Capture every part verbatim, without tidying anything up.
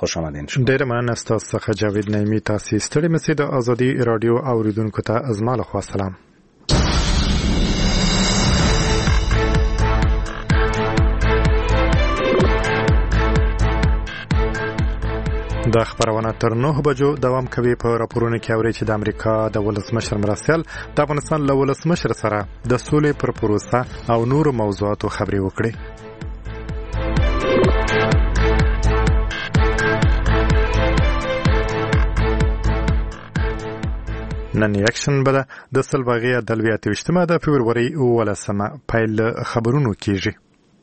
خوش آمدین شما. ډیر مننه ستاسو څخه جاوید نعیمی. تاسو ستړي مسئ د ازادي رادیو اوریدونکو ته از ما لخوا سلام. د خبرونه تر نه بجو دوام کوي. په راپورونو کې اوري چې د امریکا د ولسمشر مرستیال د افغانستان له ولسمشر سره د سولې پر پروسه او نور موضوعاتو خبرې وکړي. نن اکشن بده د سلواغې د لویاتي اجتماع د فبروري ولسمه پیل خبرونو کیږي.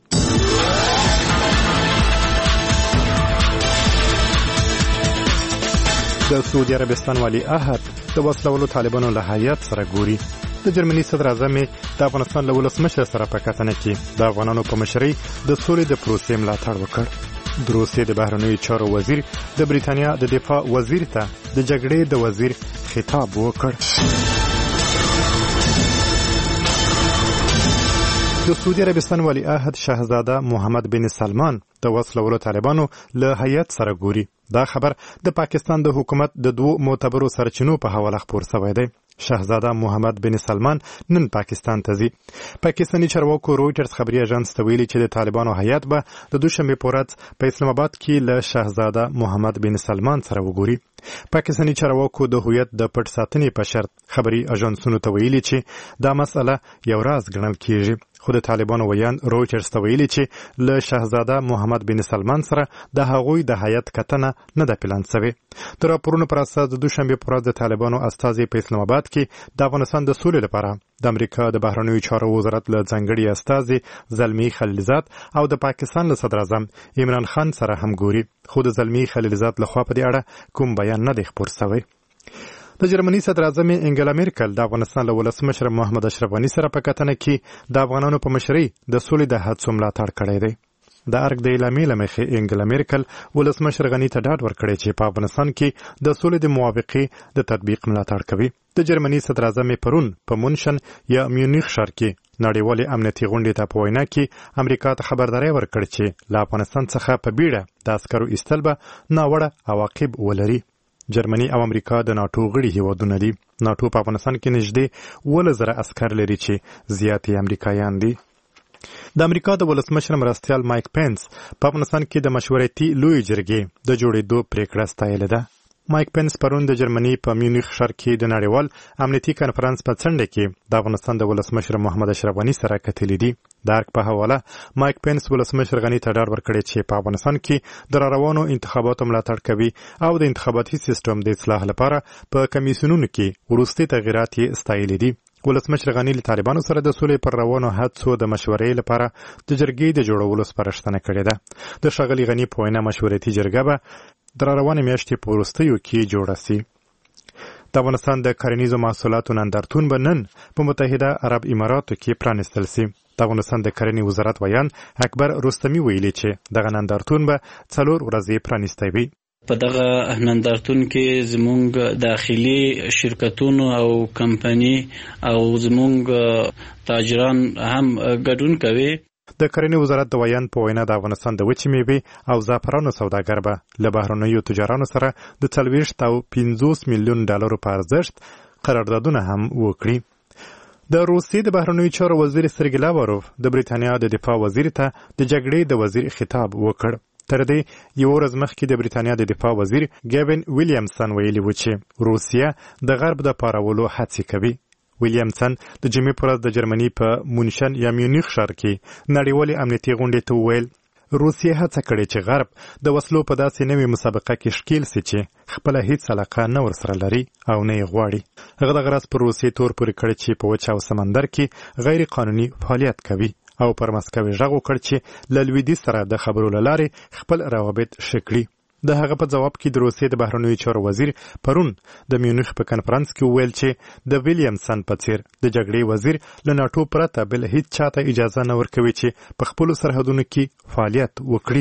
د سعودي عربستان والی عهد د وسلوالو طالبانو له هیات سره ګوري. د جرمني صدر اعظم د افغانستان له ولسمشر سره په کتنه کې د افغانانو په مشرۍ د سولې د پروسې ملاتړ وکړ. د روسیې د بهرنیو چارو وزیر د بریتانیا د دفاع وزیر ته د جګړې د وزیر خطاب وکړ. د سعودي عربستان والی عهد شاهزاده محمد بن سلمان د وسلوالو طالبانو له هیات سره ګوري. دا خبر د پاکستان د حکومت د دوه معتبرو سرچینو په حواله خبر شوی دی. شاهزاده محمد بن سلمان نن پاکستان ته ځي. پاکستاني چارواکو رويټرز خبري اژانس ته ویلي چې د طالبانو هیات به د دوشنبه په ورځ په اسلام آباد کې له شاهزاده محمد بن سلمان سره وګوري. پاکستاني چارواکو د هویت د پټ ساتنې په شرط خبري اژانسونو ته ویلي چې دا مسله یو راز ګڼل کیږي. خو د طالبانو ویان رويټرز ته ویلي چې له شاهزاده محمد بن سلمان سره د هغوی د هیات کتنه نه ده پلان شوې. د راپورونو پر اساس د دوشنبه په ورځ د طالبانو استازي په اسلام آباد کې د افغانستان د سولې لپاره د امریکا د بهرنیو چارو وزارت له ځانګړي استازي زلمی خلیلزاد او د پاکستان له صدر اعظم عمران خان سره هم ګوري. خو د زلمی خلیلزاد لخوا په دې اړه کوم بیان نه دی خپور شوی. د جرمني صدر اعظم انګلا میرکل د افغانستان له ولسمشر محمد اشرف غنی سره په کتنه کې د افغانانو په مشرۍ د سولې د هڅو ملاتړ کړی دی. د ارګ د اعلامیې له مخې انګلا میرکل ولسمشر غنی ته ډاډ ورکړی چې په افغانستان کې د سولې د موافقې د تطبیق ملاتړ کوي. د جرمني صدر اعظم پرون په مونشن یا میونخ ښار کې نړیوالې امنیتي غونډې ته په وینا کې امریکا ته خبرداری ورکړ چې له افغانستان څخه په بیړه د عسکرو ایستل به ناوړه عواقب ولري. جرمني او امریکا د ناتو غړي هیوادونه دي. ناتو په افغانستان کې نږدې اووه زره عسکر لري چې زیات یې امریکایان دي. د امریکا د ولسمشر مرستیال مایک پینس په افغانستان کې د مشورتي لوی جرګې د جوړېدو پریکړه ستایلې ده. مایک پینس پرون د جرمني په میونخ ښار کې د نړیوال امنیتي کانفرنس په څنډه کې د افغانستان د ولسمشر محمد اشرف غنی سره کتلې دي. د ارګ په حواله مایک پینس ولسمشر غنی ته ډاډ ورکړی چې په افغانستان کې د راروانو انتخاباتو ملاتړ کوي او د انتخاباتي سیستم د اصلاح لپاره په کمیسیونونو کې وروستي تغیرات یې ستایلې دي. ولسمشر غنی له طالبانو سره د سولې پر روانو هڅو د مشورې لپاره د جرګې د جوړولو سپارښتنه کړې ده. د ښاغلي غنی په وینا مشورتي جرګه به د روانې میاشتې په وروستیو کې جوړه سي. د افغانستان د کرنیزو محصولاتو نندارتون به نن په متحده عرب اماراتو کې پرانیستل سي. د افغانستان د کرنې وزارت ویان اکبر رستمی ویلي چې دغه نندارتون به څلور ورځې پرانیستی وي. په دغه نندارتون کې زموږ داخلي شرکتونو او کمپنی او زموږ تاجران هم ګډون کوي. د کرنې وزارت د ویان په وینا د افغانستان د وچې میوې او زعفرانو سوداګر به له بهرنیو تجارانو سره د څلوېښت او پنځوس میلیون ډالرو په ارزښت قراردادونه هم وکړي. د روسیې د بهرنیو چارو وزیر سرګی لاواروف د بریتانیا د دفاع وزیر ته د جګړې د وزیر خطاب وکړ. تر دې یو ورځ مخکې د بریتانیا د دفاع وزیر ګیوین ویلیامسن ویلي و چې روسیه د غرب د پارولو هڅې کوي. ویلیامسن د جمعې په ورځ د جرمني په مونشن یا میونخ ښار کې نړیوالې امنیتي غونډې ته وویل روسیه هڅه کړې چې غرب د وسلو په داسې نوې مسابقه کې ښکیل سي چې خپله هیڅ علاقه نه ورسره لري او نه یې غواړي. هغه دغه راز پر روسیې تور پورې کړی چې په وچ او سمندر کې غیر قانوني فعالیت کوي او پر مسکو یې غږ وکړ چې له لویدیځ سره د خبرو له لارې خپل روابط ښه کړي. د هغه په جواب کې د روسیې د بهرنیو چارو وزیر پرون د میونخ په کنفرانس کې وویل چې د ویلیامسن په څیر د جګړې وزیر له ناټو پرته بل هیڅ چاته اجازه نه ورکوي چې په خپلو سرحدونو کې فعالیت وکړي.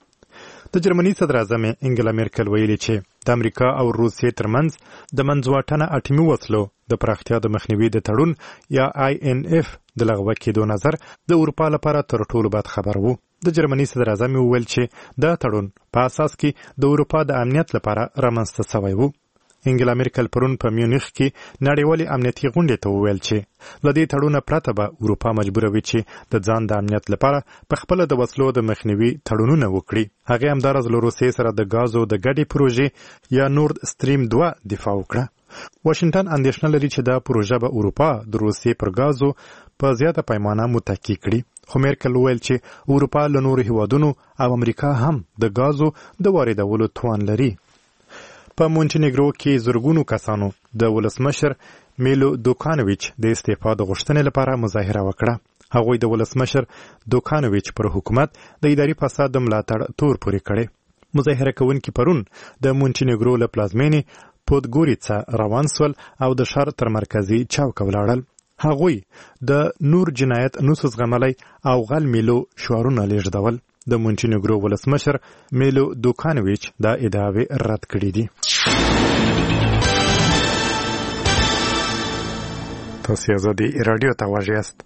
د جرمني صدر اعظم انګلا میرکل ویلي چې د امریکا او روسیې ترمنځ د منځواټنه اټومي وسلو د پراختیا د مخنیوي د تړون یا آی ان اف د لغوه کېدو نظر د اروپا لپاره تر ټولو بد خبر وو. د جرمني صدر اعظم وویل چې دا تړون په اساس کې د اروپا د امنیت لپاره رامنځته شوی و. انګلا میرکل پرون په میونخ کې نړیوالې امنیتي غونډې ته وویل چې له دې تړونه پرته به اروپا مجبوروي چې د ځان د امنیت لپاره په خپله د وسلو د مخنیوي تړونونه وکړي. هغې همداراز له روسیې سره د ګازو د ګډې پروژې یا نورد ستریم دوه دفاع وکړه. واشنګټن اندېښنه لري چې دا پروژه به اروپا د روسیې پر ګازو په زیاته پیمانه متکی کړي. خو میرکل وویل چې اروپا له نورو هیوادونو او امریکا هم د ګازو د واردولو توان لري. په مونټینیګرو کې زرګونو کسانو د ولسمشر میلو دوکانویچ د استعفا د غوښتنې لپاره مظاهره وکړه. هغوی د ولسمشر دوکانویچ پر حکومت د اداري فساد د ملاتړ تور پورې کړی. مظاهره کوونکي پرون د مونټینیګرو له پلازمینې پودګوریڅا روان سول او د ښار تر مرکزي چوک ولاړل. هغوی د نور جنایت نوسو زغملی او غل میلو شعارونه لیږدول. د مونټینیګرو ولسمشر میلو دوکانویچ دا ادعاوې رد کړې دي. تاسو آزادي رادیو ته واژه یاست.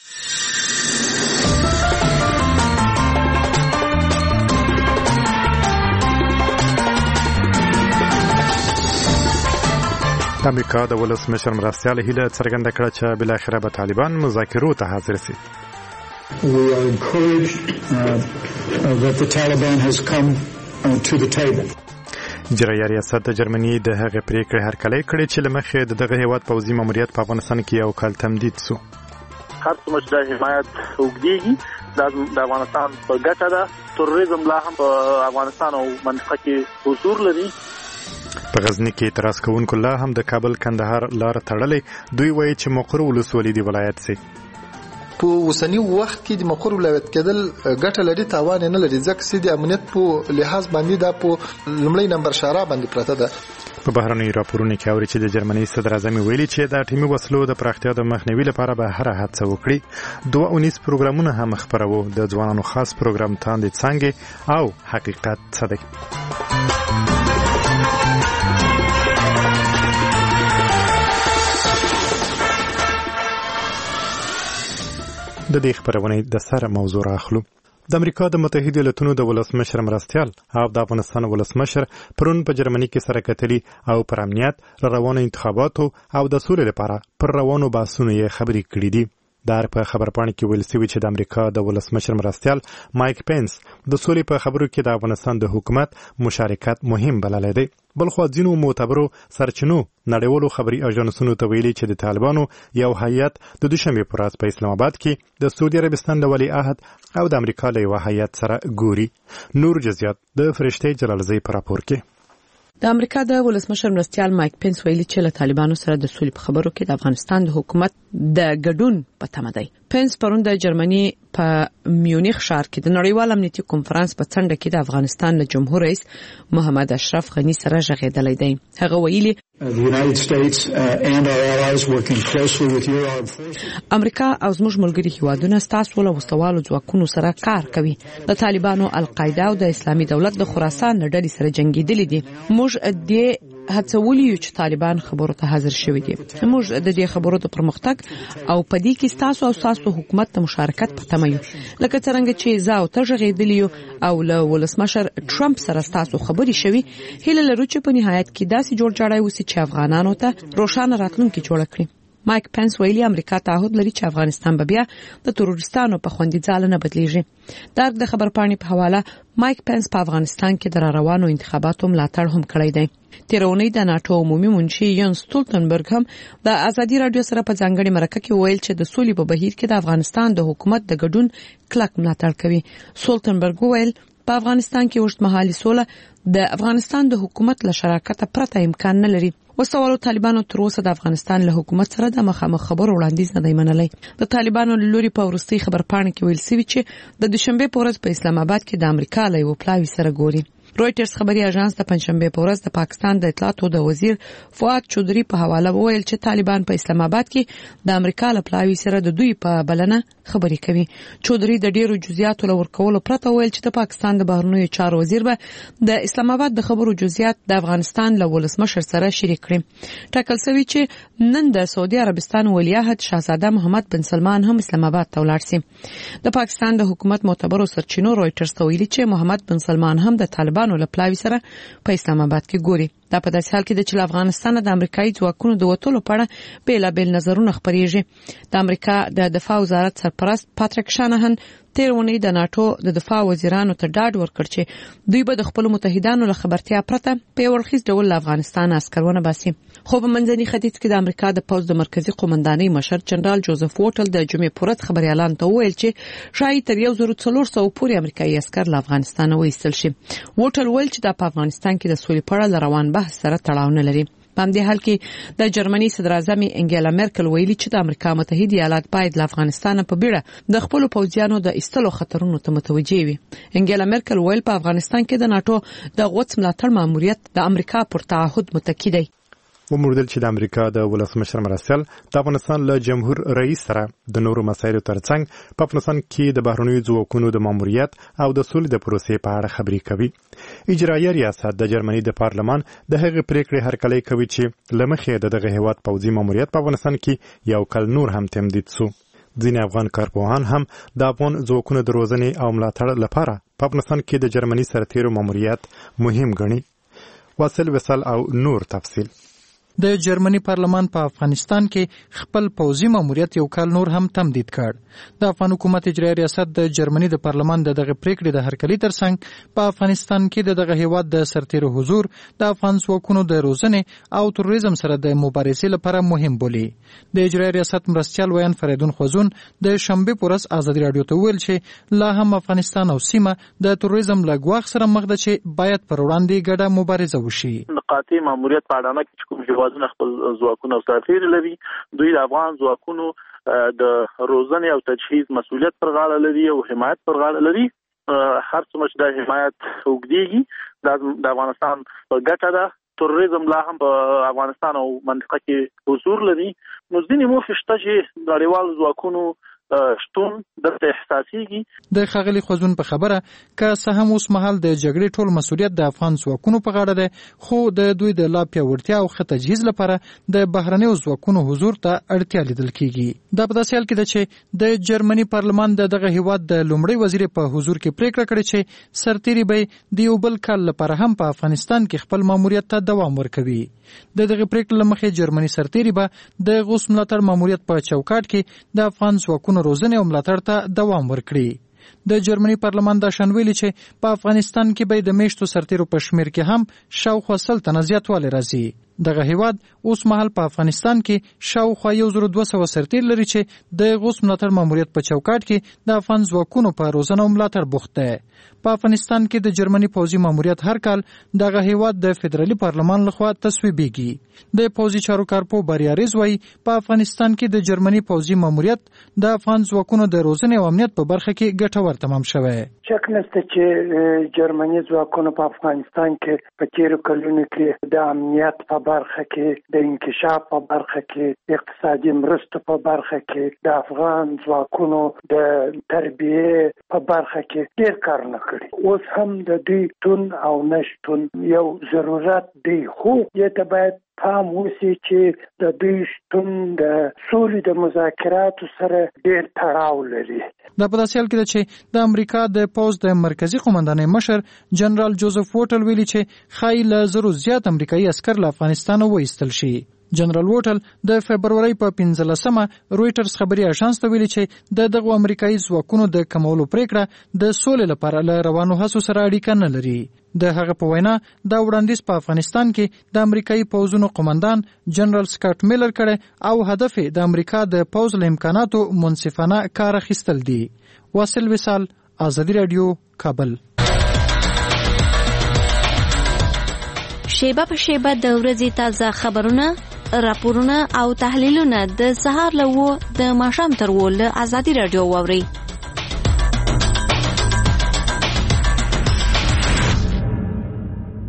د امریکا د ولسمشر مرستیال هیله څرګنده کړه چې بالاخره به طالبان مذاکرو ته حاضر شي. We are encouraged uh, uh, that the Taliban has come uh, to the table. اجرایي ریاست د جرمني د هغې پریکړې هرکلی کړې چې له مخې د دغه هیواد پوځي ماموریت په افغانستان کې یو کال تمدید سو. هر څومره چې د حمایت اوږدېږي د افغانستان په ګټه ده. تروریزم لا هم په افغانستان او منطقه کې حضور لري. په غزني کې اعتراض کوونکو لا هم د کابل کندهار لار تړلې. دوی وایي چې مقر ولسوالي دی ولایت سي. په اوسنی وخت کې د مقر ولایت کېدل ګټه لري تاوان نه لري ځکه چې د امنیت په لحاظ باندې دا په لومړی نمبر شارع باندې پراته ده. په بهرنیو راپورونو کې اوري چې د جرمني صدر اعظم ویلي چې د اټومي وسلو د پراختیا د مخنیوي لپاره به هر هڅه وکړي. دوه اونیز پروګرامونه هم خپرو. د ځوانانو خاص پروګرام تاندې څنګه او حقیقت څه دی. د دې خبرونې د سره موضوع راخلو. د امریکا د متحده ایالاتونو د ولسمشر مرستیال او د افغانستان ولسمشر پرون په جرمني کې سره کتلي او پر امنیت روانو انتخاباتو او د سولې لپاره پر روانو بحثونو یې خبرې کړې دي. دا په خبرپاڼه کې ویل شوی چې د امریکا د ولسمشر مرستیال مایک پینس د سولې په خبرو کې د افغانستان د حکومت مشارکت مهم بللی دی. بلخو ځینو معتبرو سرچینو نړیوالو خبري اژانسونو ته ویلي چې د طالبانو یو هیئت د دوشنبې په ورځ په اسلام آباد کې د سعودي عربستان د ولیعهد او د امریکا له یوه هیئت سره ګوري. نور جزئیات د فرشتې جلالزۍ په راپور کې. د امریکا د ولسمشر مرستیال مایک پینس ویلي چې له طالبانو سره د سولې په خبرو کې د افغانستان د حکومت د ګډون په تمه دی. پینس پرون د جرمني په میونخ ښار کې د نړیوال امنیتي کنفرانس په څنډه کې د افغانستان د جمهور رئیس محمد اشرف غنی سره ژغېدلی دی. هغه ویلي امریکا او زموږ ملګري هیوادونه ستاسو له وسلوالو ځواکونو سره کار کوي. د طالبانو القاعده او د اسلامي دولت د خراسان له ډلې سره جنګېدلي دي. موږ د هڅولي یو چې طالبان خبرو ته حاضر شوي دي. موږ د دې خبرو د پرمختګ او په دې کې ستاسو او ستاسو حکومت ته مشارکت په تمه یو. لکه څنګه چې زه او ته ژغېدلي او له ولسمشر ټرمپ سره ستاسو خبرې شوي، هیله لرو چې په نهایت کې داسې جوړ جاړی وسي چې افغانانو ته روښانه راتلونکې جوړه کړي. مایک پینس ویلي امریکا تعهد لري چې افغانستان به بیا د تروریستانو په خوندي ځاله نه بدلیږي. د خبرپاڼې په حواله مایک پینس په افغانستان کې د روانو انتخاباتو ملاتړ هم کړی دی. تیرونی د ناتو عمومي منشي یان ستولتنبرګ هم د ازادي رادیو سره په ځانګړي مرکه کې ویل چې د سولې په بهیر کې د افغانستان د حکومت د ګډون کلک ملاتړ کوي. ستولتنبرګ ویل په افغانستان کې اوږدمهالي سوله د افغانستان د حکومت له شراکت پرته امکان نه لري. وسوالو طالبانو تر اوسه د افغانستان له حکومت سره د مخامخ خبرو وړاندیز نه دی منلی. د طالبانو له لوري په وروستي خبرپاڼه کې ویل شوي چې د دوشنبې په ورځ په اسلام آباد کې د امریکا له یو پلاوي سره ګوري. رويټرز خبري اژانس د پنځشنبه په ورځ د پاکستان د اطلاعاتو د وزیر فؤاد چودري په حواله وویل چې طالبان په اسلام آباد کې د امریکا له پلاوي سره د دوی په بلنه خبري کوي. چودري د ډیرو جزئیاتو لور کولو پرته ویل چې د پاکستان د بهرنیو چارو وزیر به د اسلام آباد د خبرو جزئیات د افغانستان له ولسمشر سره شریک کړي. ټاکل شوی چې نن د سعودي عربستان ولیعهد شاهزاده محمد بن سلمان هم اسلام آباد ته ولاړ شي. د پاکستان د حکومت معتبرو سرچینو رويټرز ته ویلي چې محمد بن سلمان هم د طالبانو له پلاوي سره په اسلام آباد کې ګوري. دا په داسې حال کې د چې افغانستان د امریکایي ځواکونو د وټولو په اړه بیلابیل نظرونه خپرېږي. د امریکا د دفاع وزارت سرپرست پاتریک شانهن تیر ونی د ناتو د دفاع وزیرانو ته ډاډ ورکړ چې دوی به د خپل متحدانو له خبرتیا پرته په ورخیز ډول له افغانستان عسکرونه باسي. خو په منځني ختیځ کې د امریکا د پوز د مرکزی قومندانۍ مشر جنرال جوزف وټل د جمعې پورت خبري اعلان ته ویل چې شاید تر یو زر څلور سوه پورې امریکایي عسكر له افغانستان وایستل شي. وټل ویل چې د افغانستان کې د سولې په اړه روان بحث سره تړاو نه لري. په همدې حال کې د جرمني صدر اعظم انګیلا مرکل ویلي چې د امریکا متحده ایالات باید له افغانستان په بیړه د خپل پوځیانو د ایستلو خطرونو ته متوجي وي. انګیلا مرکل ویل په افغانستان کې د ناتو د غوڅ ملاتړ ماموریت د امریکا پر تعهد متکی دی. وموردل چې د امریکا د ولسمشر مرسل د افغانستان له جمهور رئیس سره د نورو مسایلو ترڅنګ په افغانستان کې د بهرنیو ځواکونو د ماموریت او د سولې د پروسې په اړه خبرې کوي. اجرایي ریاست د جرمني د پارلمان د هغې پریکړې هرکلی کوي چې لمخې د دغه هیواد پوځي ماموریت په افغانستان کې یو کال نور هم تمدید سو. ځینې افغان کارپوهان هم د افغان ځواکونو د روزنې او ملاتړ لپاره په افغانستان کې د جرمني سرتیرو ماموریت مهم ګڼي. واصل وصل او نور تفصیل. د جرمني پارلمان په افغانستان کې خپل پوځي ماموریت یو کال نور هم تمدید کړ. د افغان حکومت اجرایي ریاست د جرمني د پارلمان د دغه پریکړې د هرکلي ترڅنګ په افغانستان کې د دغه هیواد د سرتیرو حضور د افغان ځواکونو د روزنې او تروریزم سره د مبارزې لپاره مهم بولي. د اجرایي ریاست مرستیال ویان فریدون خوزون د شنبه په ورځ ازادي رادیو ته ویل چې لا هم افغانستان او سیمه د تروریزم له ګواښ سره مخ ده چې باید پر وړاندې ګډه مبارزه وشي. قاطع ماموریت په اړه چې کوم هیوادونه خپل ځواکونه او سرتیر لري، دوی د افغان ځواکونو د روزنې او تجهیز مسؤلیت پر غاړه لري او حمایت پر غاړه لري. هر څومره چې د حمایت وګړي د افغانستان په ګټه ده. تروریزم لا هم په افغانستان او منطقه کې حضور لري. نو ځینې موخې شته چې نړیوال ځواکونو شتون دلته احساسيږي. د خغلی خوځون په خبره که څه هم اوس مهال د جګړې ټول مسؤلیت د افغان ځواکونو په غاړه ده، خو د دوی د لا پیاوړتیا او ښه تجهیز لپاره د بهرنیو ځواکونو حضور ته اړتیا لیدل کیږي. دا په داسې حال کې ده چې د جرمني پارلمان د دغه هیواد د لومړي وزیر په حضور کې پریکړه کړې چې سرتیري به د یو بل کال لپاره هم په افغانستان کې خپل ماموریت ته دوام ورکوي. د دغه پریکړې لمخې جرمني سرتیري به د غوث ملاتړ ماموریت په چوکاټ کې د افغان ځواکونو روزنې او ملاتړ ته دوام ورکړي. د جرمني پارلمان دا شنویلي چې په افغانستان کې به د میشتو سرتیرو په شمیر کې هم شاوخوا سل تنه زیاتوالی راځي. دغه هیواد اوس مهال په افغانستان کې شاوخوا یو زر دوه سوه سرتیر لري چې د غوث ملاتړ ماموریت په چوکاټ کې د افغان ځواکونو په روزنه او ملاتړ بوخت دی. په افغانستان کې د جرمني پوځي ماموریت هر کال دغه هیواد د فدرالي پارلمان لخوا تصویبېږي. د پوځي چارو کارپو بریاریز وایي په افغانستان کې د جرمني پوځي ماموریت د افغان ځواکونو د روزنې او امنیت په برخه کې ګټور تمام شوی. شک نشته چې جرمني ځواکونو په افغانستان کې په تیرو کلونو کې د امنیت په برخه کې، د انکشاف په برخه کې، د اقتصادي مرستو په برخه کې، د افغان ځواکونو د تربیه په برخه کې ډېر کارونه کړي. اوس هم د دوی تون او نشتون یو ضرورت دی، خو دې ته باید پام وشي چې د دوی شتون د سولې د مذاکراتو سره ډېر تړاو لري. دا په داسې حال کې ده چې د امریکا د پوځ د مرکزی قومندانۍ مشر جنرال جوزف وټل ویلي چې ښایي له زرو زیات امریکایي عسکر له افغانستان وایستل شي. جنرال وټل د فبرورۍ په پنځلسمه رويټرز خبري اژانس ته ویلي چې د دغه امریکایي ځواکونو د کمولو پریکړه د سولې لپاره له روانو هڅو سره اړیکه نه لري. د هغه په وینا دا وړاندیز په افغانستان کې د امریکایي پوځونو قومندان جنرال سکاټ میلر کړي او هدف د امریکا د پوځ له امکاناتو منصفانه کار اخیستل دي. واصل وصال، ازادي رادیو، کابل. شیبه په شیبه د ورځې تازه خبرونه، راپورونه او تحلیلونه د سهار له و د ماښام تر و له ازادي رادیو واورئ.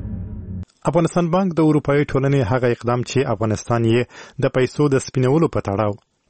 افغانستان بانک د اروپאי ټولنې هغه اقدام چې افغانستان یې د پیسو د سپینولو په تړاو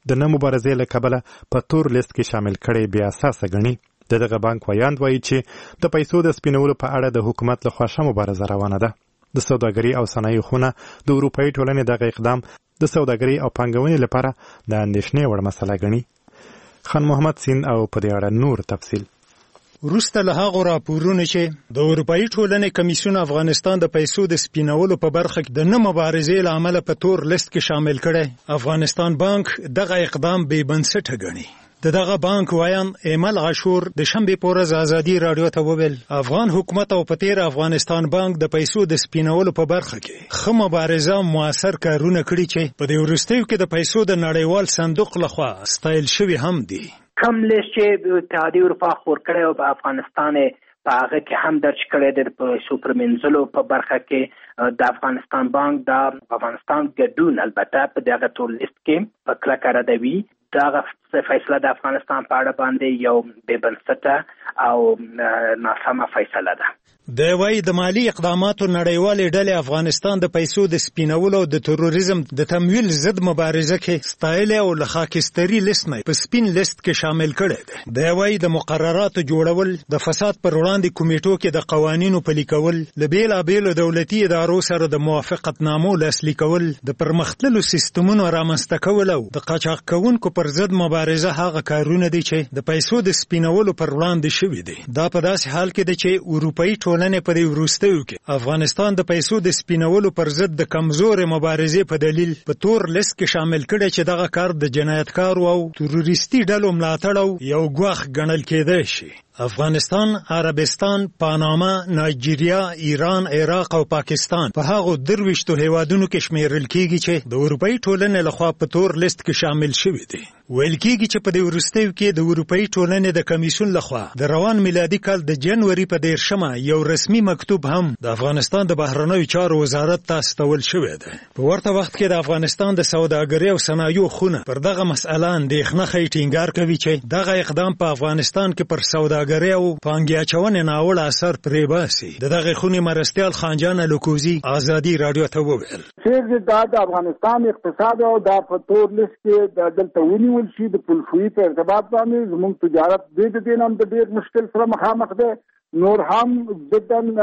د نه مبارزې له کبله په تور لیست کې شامل کړي بې اساسه ګڼي. د دغه بانک ویاند وایي چې د پیسو د سپینولو په اړه د حکومت لخوا ښه مبارزه روانه ده. د سوداګري او صنایع خونه د اروپایي ټولنې دغه اقدام د سوداګري او پانګونې لپاره د اندېښنې وړ مسله ګڼي. خان محمد سین او په دې اړه نور تفصیل. وروسته له هغو راپورونو چې د اروپایي ټولنې کمیسیون افغانستان د پیسو د سپینولو په برخه کې د نه مبارزې له امله په تور لیست کې شامل کړی، افغانستان بانک دغه اقدام بې بنسټه ګڼي. د دغه بانک ویان ایمل عاشور د شنبې په ورځ ازادي راډیو ته وویل افغان حکومت او په تیر افغانستان بانک د پیسو د سپینولو په برخه کې ښه مبارزه موثر کارونه کړي چې په دې وروستیو کې د پیسو د نړیوال صندوق لخوا ستایل شوي هم دي. کم لیست چې اتحادیې اروپا خپور کړی او په افغانستان په هغه کې هم درج کړی دی په پیسو پرمینځلو په برخه کې د افغانستان بانک د افغانستان ګډون البته په دغه ټول لیست کې په کلکه ردوي. دغه فیصله د افغانستان په اړه باندې یو بې بنسټه او ناسمه فیصله ده. د وای د مالی اقداماتو نړیوالې ډلې افغانستان د پیسو د سپینولو او د تروریزم د تمویل ضد مبارزه کې ستایل او له خاکستري لیست نه په سپین لیست کې شامل کړي دي. د وای د مقرراتو جوړول، د فساد پر وړاندې کمیټو کې د قوانینو پلي کول، له بیلابېلو دولتي ادارو سره د موافقتنامو لاسلیک کول، د پرمختللو سیستمونو رامنځته کول او د قاچاق کوونکو پر ضد مبارزه هغه کارونه دي چې د پیسو د سپینولو پر وړاندې شوي دي. دا په داسې حال کې ده چې اروپایي ټولنې په دې وروستیو کې افغانستان د پیسو د سپینولو پر ضد د کمزورې مبارزې په دلیل په تور لیست کې شامل کړي چې دغه کار د جنایتکارو او تروریستي ډلو ملاتړ او یو ګواښ ګڼل کېدای شي. افغانستان، عربستان، پاناما، نایجیریا، ایران، عراق او پاکستان په هغو درویشتو هیوادونو کې شمیرل کېږي چې د اروپایي ټولنې لخوا په تور لیست کې شامل شوي دي. ویل کېږي چې په دې وروستیو کې د اروپایي ټولنې د کمیسیون لخوا د روان میلادي کال د جنوري په دېرشمه یو رسمي مکتوب هم د افغانستان د بهرنیو چارو وزارت ته استول شوی دی. په ورته وخت کې د افغانستان د سوداګرۍ او صنایعو خونه پر دغه مسأله اندېښنه ښیي ټینګار کوي چې دغه اقدام په افغانستان کې پر سوداګرۍ او پانګې اچونې ناوړه اثر پرې باسي. د دغه خونې مرستیال خانجان الکوزي ازادي راډیو ته وویل چې دا د افغانستان اقتصاد او د تور لیست کې د دلته ونیول شي د پولشوي په ارتباط باندې زموږ تجارت د دې نام د ډېر مشکل سره مخامخ ده. نور هم بدن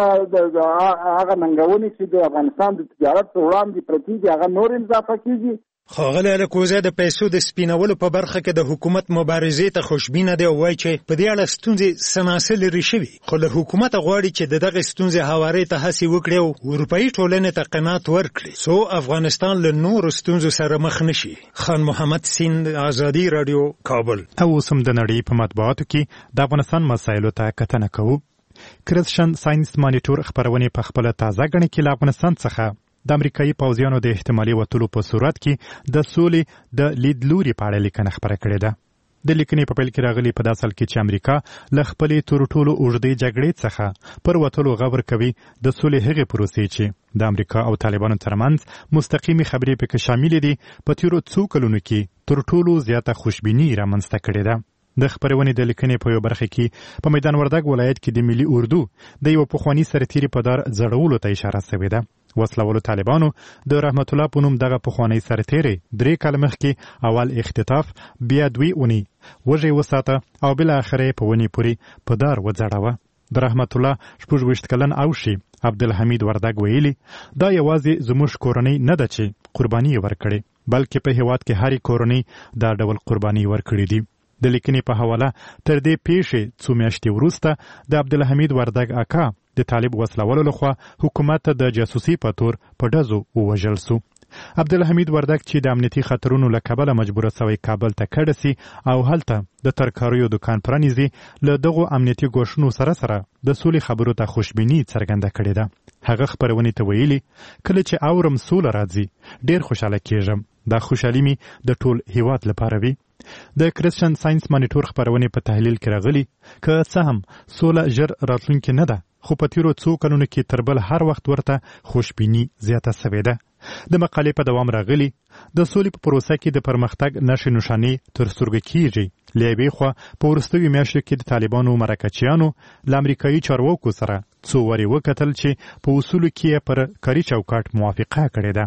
هغه ننګونې چې د افغانستان د تجارت په وړاندې پرتې دي هغه نور اضافه کیږي. ښاغلی الکوزی د پیسو د سپینولو په برخه کې د حکومت مبارزې ته خوشبینه دی او وایي چې په دې اړه ستونزې سناسه لرې شوي، خو له حکومته غواړي چې د دغې ستونزې هوارۍ ته هڅې وکړي او اروپایي ټولنې ته قناعت ورکړي څو افغانستان له نورو ستونزو سره مخ نه شي. خان محمد سیند، ازادي راډیو، کابل. او اوس هم د نړۍ په مطبوعاتو کې د افغانستان مسایلو ته کتنه کوو. کرسچن ساینس مانیټور خپرونې په خپله تازه ګڼي کې له افغانستان څخه د امریکایي پوځیانو د احتمالي وتلو په صورت کې د سولې د لیدلوري په اړه لیکنه خپره کړې ده. د لیکنې په پیل کې راغلي په داسې حال کې چې امریکا له خپلې تر ټولو اوږدې جګړې څخه پر وتلو غور کوي د سولې هغې پروسې چې د امریکا او طالبانو ترمنځ مستقیمې خبرې پکې شاملې دي په تیرو څو کلونو کې تر ټولو زیاته خوشبیني رامنځته کړې ده. د خپرونې د لیکنې په یو برخه کې په میدان وردګ ولایت کې د ملي اردو د یو پخواني سرتیري په دار زړولو ته اشاره شوې ده. وسلوالو طالبانو د رحمت الله په نوم دغه پخوانی سرتیری درې کاله مخکې اول اختطاف، بیا دوی اونۍ وږی وساته او بالاخره په ونې پورې په دار وځړاوه. د رحمت الله شپږ ویشت کلن اوشي عبدالحمید وردګ ویلي دا یوازې زموږ کورنۍ نه ده چې قرباني ورکړي، بلکې په هیواد کې هرې کورنۍ دا ډول قرباني ورکړي دي. د لیکنې په حواله تر دې پیښې څو میاشتې وروسته د عبدالحمید وردګ اکا د طالب وسلوالو لخوا حکومت ته د جاسوسي په تور په ډزو ووژل سو. عبدالحمید وردګ چې د امنیتي خطرونو له کبله مجبوره سوی کابل ته کډه سي او هلته د ترکاریو دکان پرانیزي، له دغو امنیتي ګوښونو سره سره د سولې خبرو ته خوشبیني څرګنده کړې ده. هغه خپرونې ته ویلي کله چې اورم سوله راځي ډېر خوشحاله کېږم، دا خوشحالي مې د ټول هیواد لپاره وي. د کرسچن ساینس مانیټور خپرونې په تحلیل کې راغلي که څه هم سوله ژر راتلونکې نه ده، خو په تیرو څو کلونو کې تر بل هر وخت ورته خوشبیني زیاته سوې ده. د مقالې په دوام راغلي د سولې په پروسه کې د پرمختګ نښې نښانې تر سترګو کېږي. له یوې خوا په وروستیو میاشتو کې د طالبانو مرکچیانو له امریکایي چارواکو سره څو وارې وکتل چې په اصولو کې یې پر کاري چوکاټ موافقه کړې ده.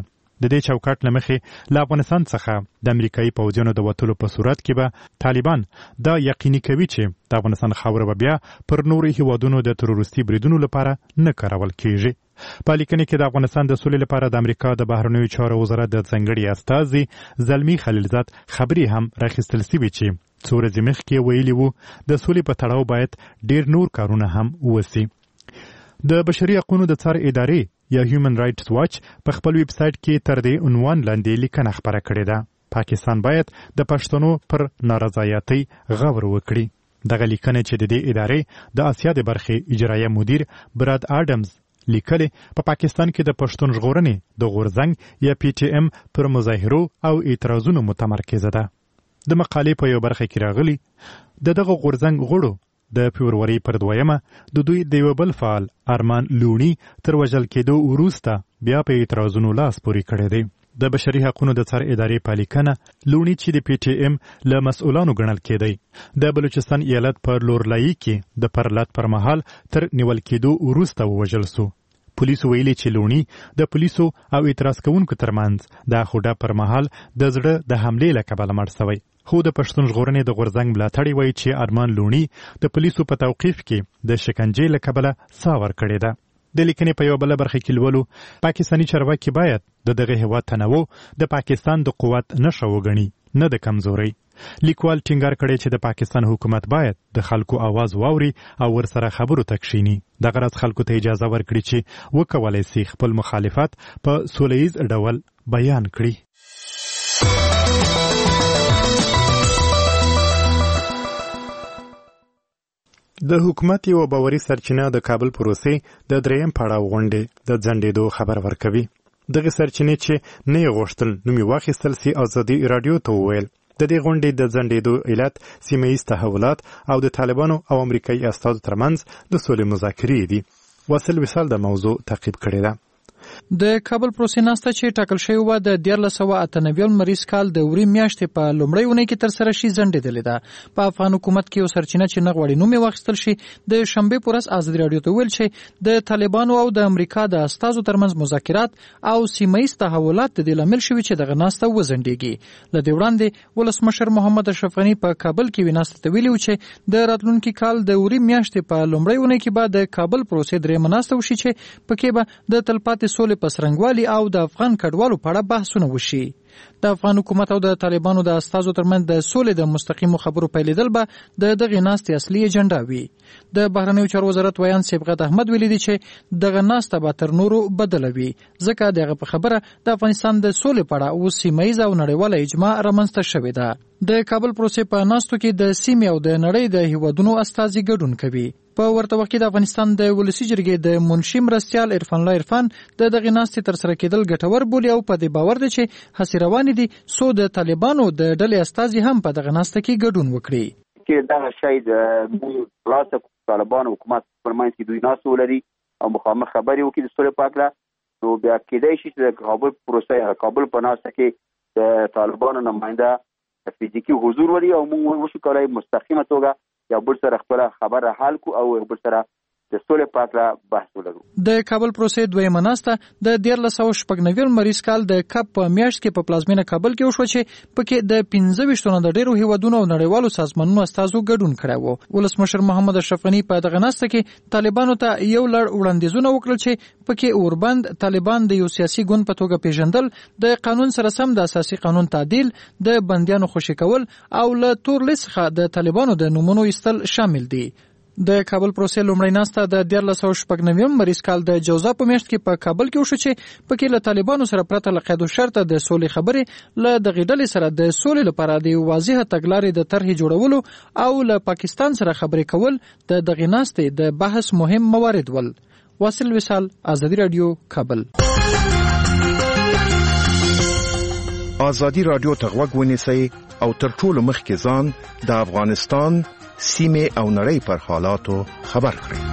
د دې چوکاټ لمخې له افغانستان څخه د امریکایي پوځیانو د وتلو په صورت کې به طالبان دا یقیني کوي چې د افغانستان خاوره به بیا پر نورو هیوادونو د تروریستي بریدونو لپاره نه کارول کیږي. په لیکنه کې د افغانستان د سولې لپاره د امریکا د بهرنیو چارو وزارت د ځانګړي استازي زلمی خلیلزاد خبري هم راخیستل شوي چې څو ورځې مخکې ویلي وو د سولې په تړاو باید ډیر نور کارونه هم وسی. د بشري حقوقو د څار ادارې یا هیومن رائټس واچ په خپل ویب سټ کې تر دې عنوان لاندې لیکنه خبره کړې ده: پاکستان باید د پښتنو پر نارضایتۍ غور وکړي. دغه لیکنه چې د دې ادارې د اسیا د برخې اجرایه مدیر براد اډمز لیکلي په پاکستان کې د پښتون ژغورنې د غورځنګ یا پی ټی ایم پر مظاهرو او اعتراضونو متمرکزه ده. د مقالې په یو برخه کې راغلي د دغه غورځنګ غړو د فبروري پر دویمه د دوی د یو بل فعال ارمان لونی تر وژل کېدو وروسته بیا په اعتراضونو لاس پورې کړی دی. د بشري حقوقو د څار ادارې په لیکنه لونی چې د پی ټی ایم له مسؤلانو ګڼل کېدی د بلوچستان ایالت پر لورلایي کې د پرلط پر مهال تر نیول کېدو وروسته ووژل سو. پولیسو ویلي چې لونی د پولیسو او اعتراض کوونکو ترمنځ د خوډه پر مهال د زړه د حملې له کبله مړ شوی. خو د پښتون ژغورنې د غورځنګ ملاتړي وایي چې ارمان لونی د پولیسو په توقیف کې د شکنجې له کبله ساه ورکړې ده. د لیکنې په یو بله برخه کې لولو پاکستاني چارواکي باید د دغه هېواد تنوع د پاکستان د قوت نښه وګڼي، نه د کمزورۍ. لیکوال ټینګار کړی چې د پاکستان حکومت باید د خلکو आवाज واوري او ورسره خبرو ته کښیني. دغه راز خلکو ته اجازه ورکړي چې وکولای شي خپل مخالفت په سوله ییز ډول بیان کړي. د حکومت یو باوري سرچینه د کابل پروسې د دریم پړاو غونډې د ځنډېدو خبر ورکوي. دغه سرچینې چې نه یې غوښتل نوم یې واخیستل سي ازادي رادیو ته وویل د دې غونډې د ځنډېدو علت سیمه ییز تحولات او د طالبانو او امریکایي استازو ترمنځ د سولې مذاکرې دي. واصل وصال د موضوع تعقیب کړی ده. د کابل پروسې ناسته چې ټاکل شوې وه د دیارلس سوه اته نوي لمریز کال د وري میاشتې په لومړۍ اونۍ کې ترسره شي ځنډېدلې ده. په افغان حکومت کې یو سرچینه چې نه غواړي نوم یې واخیستل شي د شنبې په ورځ ازادي راډیو ته ویل چې د طالبانو او د امریکا د استازو ترمنځ مذاکرات او سیمه ییز تحولات د دې لامل شوي چې دغه ناسته وځنډېږي. له دې وړاندې ولسمشر محمد اشرف غني په کابل کې ناسته ته ویلي و چې د راتلونکي کال د وري میاشتې په لومړۍ اونۍ کې به د کابل پروسې درېیمه ناسته وشي چې پکې به د تلپاتې سولې په سرنګوالي او د افغان کډوالو په اړه بحثونه وشي. د افغان حکومت او د طالبانو د استازو ترمنځ د سولې د مستقیمو خبرو پیلېدل به د دغې ناستې اصلي اجنډا وي. د بهرنیو چارو وزارت ویان صبغت احمد ویلي دي چې دغه ناسته به تر نورو بدله وي، ځکه دغه په خبره د افغانستان د سولې په اړه اوس سیمه ییزه او نړیواله اجماع رامنځته شوې ده. د کابل پروسې په ناستو کې د سیمې او د نړۍ د هیوادونو استازي ګډون کوي. په ورته وخت کې د افغانستان د ولسی جرګې د منشي مرستیال عرفان الله عرفان د دغې ناستې ترسره کېدل ګټور بولي او په دې باور دی چې هڅې روانې دي څو د طالبانو د ډلې استازي هم په دغه ناسته کې ګډون وکړي. چې دغه شی د خلاصه طالبانو حکومت پر منځ کې دوی ناست ولري او مخامخ خبرې وکړي د سولې په هکله، نو بیا کېدای شي چې د کابل پروسه کابل په ناسته کې د طالبانو نماینده فزیکي حضور ولري او موږ وشو کولای مستقیمه توګه یا بل سره خپل خبره حل کو او بل سره د سولې په اړه بحث ولرو. د کابل پروسې دویمه ناسته د دیارلس سوه شپږ نوي لمریز کال د کپ په میاشت کې په پلازمینه کابل کې وشوه چې پکې د پنځه ویشتو نه د ډېرو هیوادونو او نړیوالو سازمانونو استازو ګډون کړی و. ولسمشر محمد اشرف غني په دغه ناسته کې طالبانو ته یو لړ وړاندیزونه وکړل چې پکې اوربند طالبان د یو سیاسي ګوند په توګه پیژندل، د قانون سره سم د اساسي قانون تعدیل، د بندیانو خوشي کول او له تور لیست څخه د طالبانو د نومونو ایستل شامل دي. د کابل پروسې لومړی ناسته د دیارلس سوه شپږ نوي مریض کال د جوزا په میاشت کې په کابل کې وشو چې پکې له طالبانو سره پرته له قید و شرطه د سولې خبرې له دغې ډلې سره د سولې لپاره د یو واضحه تګلارې د طرحې جوړولو او له پاکستان سره خبرې کول د دغې ناستې د بحث مهم موارد ول. واصل وصال، ازادي رادیو، کابل. ازادي رادیو ته غوږ ونیسئ او تر ټولو مخکې ځان د افغانستان سیمه او نړۍ پر حالاتو خبر کړئ.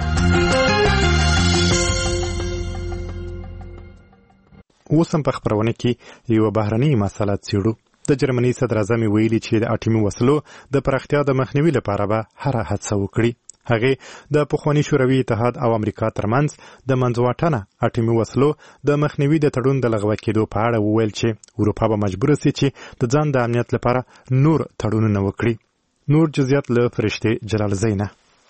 اوس هم په خبرونه کې یو بهرنۍ مسله څېړو. د جرمني صدر اعظم ویلي چې د اټومي وسلو د پراختیا د مخنیوي لپاره به هر هڅه وکړي. هغه د پخوانی شوروي اتحاد او امریکا ترمنځ د منځواټنه اټومي وسلو د مخنیوي د تړون د لغوه کېدو په اړه وویل چې اروپا به مجبور شي چې د ځان د امنیت لپاره نور تړونونه وکړي. نور جزئیات له فرشته جلال زینه.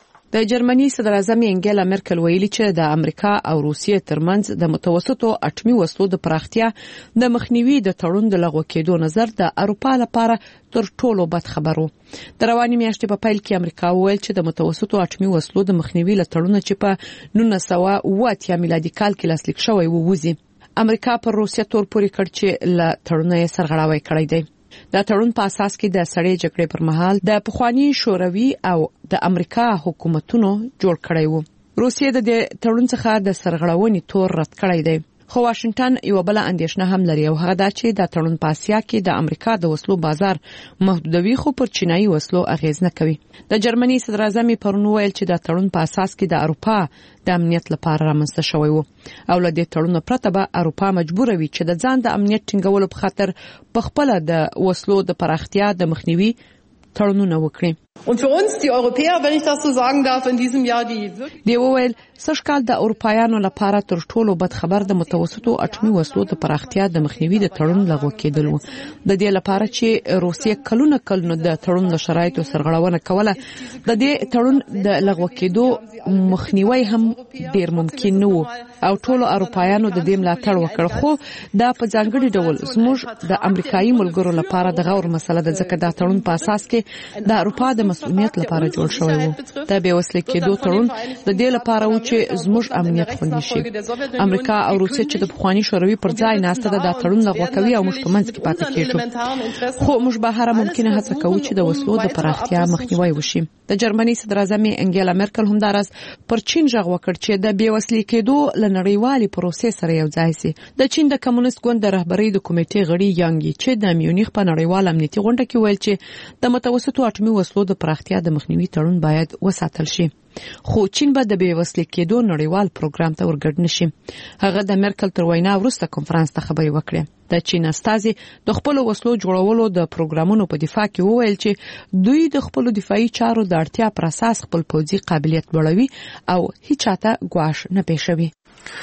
د جرمني صدر اعظم انګلا مرکل ویلي چې د امریکا او روسیې ترمنځ د متوسطو اټومي وسلو د پراختیا د مخنیوي د تړون د لغوه کېدو نظر د اروپا لپاره تر ټولو بد خبرو. د رواني میاشتې په پیل کې امریکا وویل چې د متوسطو اټومي وسلو د مخنیوي له تړون چې په نولس سوه اوه اتیا میلادي کال کې لاسلیک شوی و ووزي. امریکا پر روسیې تور پورې کړ چې له تړون یې سرغړاوی کړی دی. د تړون په اساس کې د سړې جګړې پر مهال د پخوانی شوروي او د امریکا حکومتونو جوړ کړی وو. روسیې د دې تړون څخه د سرغړونې تور رد کړی دی. خو واشنگټن یو بل اندیشنه هم لري او هغه دا چې د تړون په اسیا کې د امریکا د وسلو بازار محدودوي خو پر چینایي وسلو اغیز نه کوي. د جرمني صدر اعظم پرون ویل چې د تړون په اساس کې د اروپا د امنیت لپاره رامنځته شوی وو او له دې تړون پرته به اروپا مجبور وي چې د ځان د امنیت ټینګولو په خاطر په خپل د وسلو د پراختیا د مخنیوي تړونونه وکړي. Und für uns die Europäer, wenn ich das so sagen darf, in diesem Jahr die دی وویل سږکال د اروپایانو لپاره تر ټولو بد خبر د متوسطو اټومي وسلو د پراختیا د مخنیوي د تړون لغوه کېدل و. د دې لپاره چې روسیې کلونه کلونه د تړون د شرایطو سرغړونه کوله د دې تړون د لغوه کېدو مخنیوي هم ډیر ممکن نه و او ټولو اروپایانو د دې ملاتړ وکړ. خو دا په ځانګړي ډول زموږ د امریکایي ملګرو لپاره د غور مسله ده ځکه دا تړون په اساس کې د اروپا د مسؤلیت لپاره جوړ شوی وو. دا به وسلې کېدو تړون د دې لپاره و چې زموږ امنیت خوندي شي. امریکا او روسیې چې د پخوانی شوروي پر ځای ناسته ده د تړون لغوه کوي او موږ په منځ کې پاتې کېږو. خو موږ به هر ممکنه هڅه کوو چې د وسلو د پراختیا مخنیوي وشي. د جرمني صدر اعظم انګلا مرکل هم داراز پر چین ژغ وکړ چې د بې وسلې کېدو ل نړیوالي پروسې سره یو ځای شي. د چین د کمونیست ګوند د رهبرۍ د کمیټې غړي یانګ چې د میونخ په نړیوال امنیتي غونډه کې ویل چې د متوسطو اټومي وسلو د پراختیا د مخنیوي تړون باید وساتل شي. خو چین به د بې وسلې کېدو نړیوال پروګرام ته ورګډ نشي. هغه د مرکل تر وینا وروسته کنفرانس ته خبري وکړه. د چین استازي د خپل وسلو جوړولو د پروګرامونو په دفاع کې وویل چې دوی د خپل دفاعي چارو د اړتیا پر اساس خپل پوځي قابلیت لوړوي او هیڅ چاته ګواښ نه پېښوي.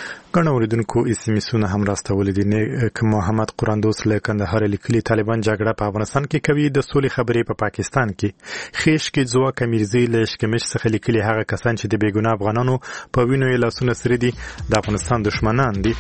ګڼ اوریدونکو اسمسونه هم راستولې دي نه ک محمد قراندوس له کندهار لیکلي طالبان جګړه په افغانستان کې کوي د سولې خبرې په پاکستان کې خېش کې ځواک میرزي لشکمش څخه لیکلي هغه کسان چې د بیګناه افغانانو په وینو یې لاسونه سره دي د افغانستان دشمنان دي.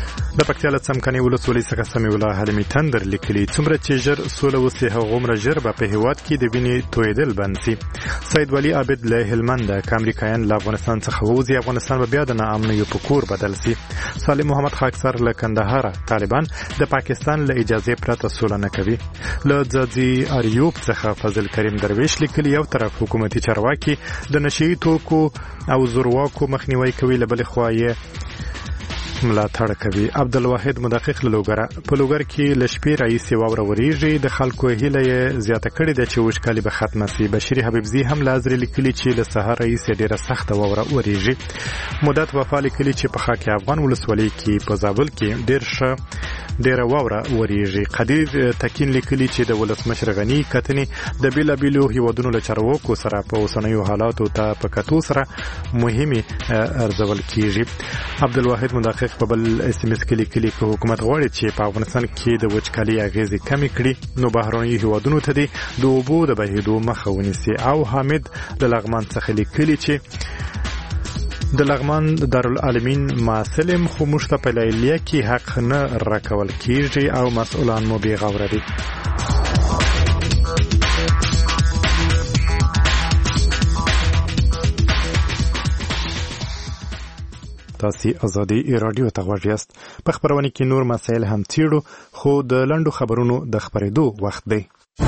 د پکتیا له څمکني ولسوالۍ څخه سمي الله حلیمي تندر لیکلي څومره چې ژر سوله وسي هغومره ژر به په هیواد کې د وینې تویدل بند شي. سید ولی عابد له هلمند ک امریکایان له افغانستان څخه ووزي افغانستان به بیا د ناامن یو پکور بدل شي. سالم محمد خاکسر له کندهار طالبان د پاکستان له اجازه پرته سوله نه کوي. له ځاځي اریوب څخه فضل کریم درویش لیکلي یو طرف حکومتي چارواکي د نشئی توکو او زورواکو مخنیوي کوي له بل خوا یې ملاتړ کوي. عبدالواحد مدقق له لوګر په لوګر کې لشپې رئیس واوره وریږي د خلکو هیله یې زیاته کړې ده چې وشکالي به ختمه شي. بشری حبیبزی هم لازر لیکلي چې له سهار رئیس ډیره سخت واوره وریږي. مدت وفا لیکلي چې په خاک افغان ولسوالۍ کې په زابل کې ډیر ښه ډیره واوره وریږي. قدیر تکین لیکلي چې د ولسمشر غنی کتنې د بیلابیلو هیوادونو له چارواکو سره په اوسنیو حالاتو ته په کتو سره مهمه ارزول کیږي. عبدالواحد مدقق په بل اس ام اس کې لیکلي چې حکومت غواړي چې په افغانستان کې د وچکالي اغیزې کمې کړي نو بهرني هیوادونو ته د اوبو د بهیدو مخه ونیسي. او حامد د لغمان څخه لیکلي چې د لغمان دارالعالمین معسلم خو مشته په لیلیه کې حق نه راکول کیږي او مسؤلان مو بې غوره دي. تاسو ازادي رادیو ته غوږ یاست. په خبرونه کې نور مسایل هم تیرو خو د لندو خبرونو د خبرېدو وخت دی.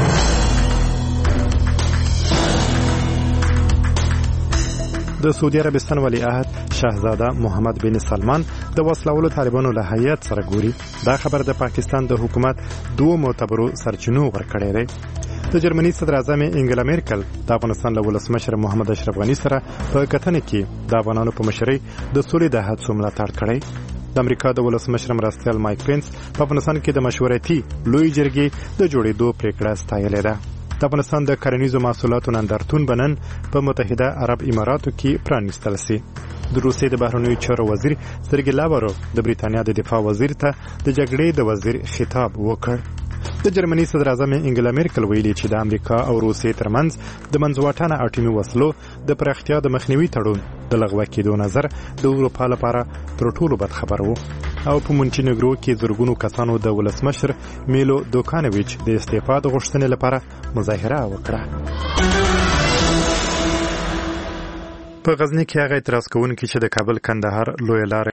د سعودي عربستان ولیعهد شاهزاده محمد بن سلمان د وسلوالو طالبانو له هیئت سره ګوري. دا خبر د پاکستان د حکومت دوه معتبرو سرچینو ورکړی دی. د جرمني صدر اعظم انګلا مرکل د افغانستان له ولسمشر محمد اشرف غنی سره په کتنه کې د افغانانو په مشرۍ د سولې د هڅو ملاتړ کړی. د امریکا د ولسمشر مرستیال مایک پینس په افغانستان کې د مشورتي لوی جرګې د جوړېدو پریکړه ستایلې ده. د افغانستان د کرنیزو محصولاتو نندارتون بنن په متحده عرب اماراتو کې پرانیستل شي. د روسیې د بهرنیو چارو وزیر سرګی لاوروف د بریتانیا د دفاع وزیر ته د جګړې د وزیر خطاب وکړ. د جرمني صدر اعظم انګلا میرکل ویلي چې د امریکا او روسیې ترمنځ د منځواټنه اټومي وسلو د پراختیا د مخنیوي تړون د لغوه کېدو نظر د اروپا لپاره تر ټولو بد خبر و. او په مونټینګرو کې زرګونو کسانو د ولسمشر میلو دوکانویچ د استعفا د غوښتنې لپاره مظاهره وکړه. په غزني کې هغه اعتراض کوونکي چې د کابل کندهار لوی لار